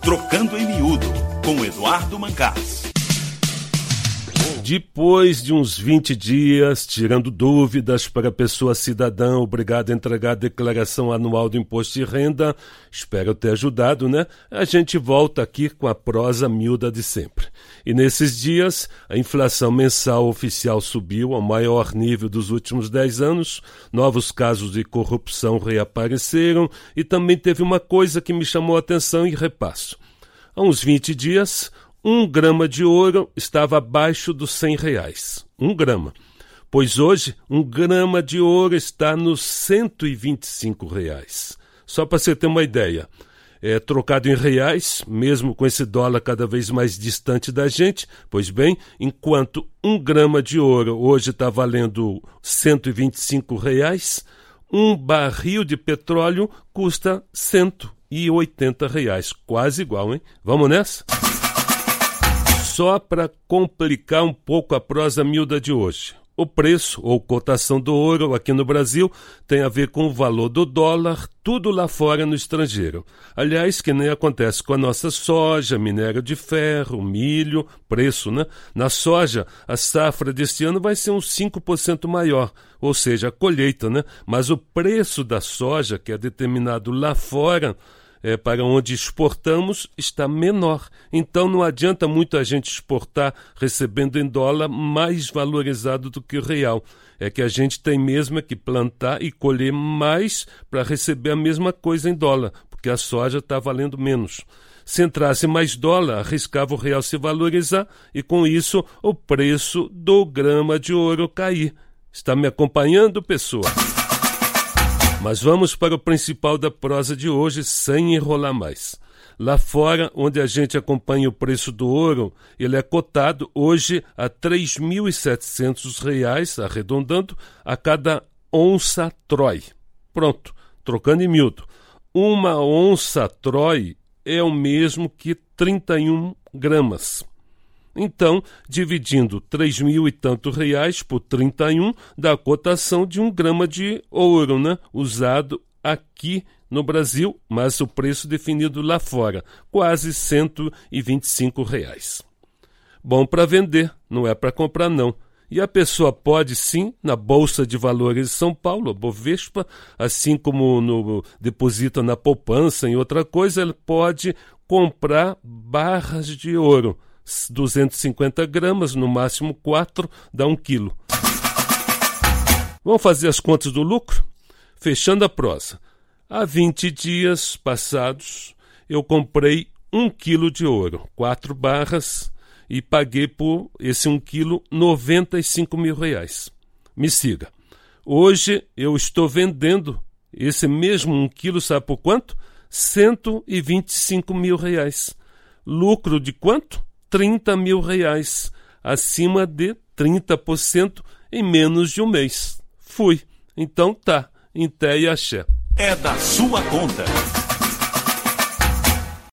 Trocando em Miúdo, com Eduardo Mancás. Depois de uns 20 dias, tirando dúvidas para a pessoa cidadã obrigada a entregar a declaração anual do imposto de renda, espero ter ajudado, né? A gente volta aqui com a prosa miúda de sempre. E nesses dias, a inflação mensal oficial subiu ao maior nível dos últimos 10 anos, novos casos de corrupção reapareceram e também teve uma coisa que me chamou a atenção e repasso. Há uns 20 dias, 1 grama de ouro estava abaixo dos R$100. 1 grama. Pois hoje, 1 grama de ouro está nos R$125. Só para você ter uma ideia. Trocado em reais, mesmo com esse dólar cada vez mais distante da gente, pois bem, enquanto 1 grama de ouro hoje está valendo R$125, 1 barril de petróleo custa R$180. Quase igual, hein? Vamos nessa? Só para complicar um pouco a prosa miúda de hoje. O preço ou cotação do ouro aqui no Brasil tem a ver com o valor do dólar, tudo lá fora no estrangeiro. Aliás, que nem acontece com a nossa soja, minério de ferro, milho, preço, né? Na soja, a safra deste ano vai ser uns 5% maior, ou seja, a colheita, né? Mas o preço da soja, que é determinado lá fora, para onde exportamos, está menor. Então não adianta muito a gente exportar recebendo em dólar mais valorizado do que o real. É que a gente tem mesmo que plantar e colher mais para receber a mesma coisa em dólar, porque a soja está valendo menos. Se entrasse mais dólar, arriscava o real se valorizar e com isso o preço do grama de ouro cair. Está me acompanhando, pessoal? Mas vamos para o principal da prosa de hoje, sem enrolar mais. Lá fora, onde a gente acompanha o preço do ouro, ele é cotado hoje a R$3.700, arredondando, a cada onça Troy. Pronto, trocando em miúdo. 1 onça Troy é o mesmo que 31 gramas. Então, dividindo 3.000 e tantos reais por 31, dá a cotação de 1 grama de ouro, né? Usado aqui no Brasil, mas o preço definido lá fora, quase R$125. Bom para vender, não é para comprar não. E a pessoa pode sim, na Bolsa de Valores de São Paulo, a Bovespa, assim como deposita na poupança em outra coisa, ela pode comprar barras de ouro. 250 gramas, no máximo 4, dá 1 quilo. Vamos fazer as contas do lucro? Fechando a prosa. Há 20 dias passados, eu comprei 1 quilo de ouro, 4 barras, e paguei por esse 1 quilo R$95 mil. Me siga. Hoje eu estou vendendo esse mesmo 1 quilo, sabe por quanto? R$125 mil. Lucro de quanto? R$30 mil, acima de 30% em menos de um mês. Fui. Então tá, em té e axé. É da sua conta.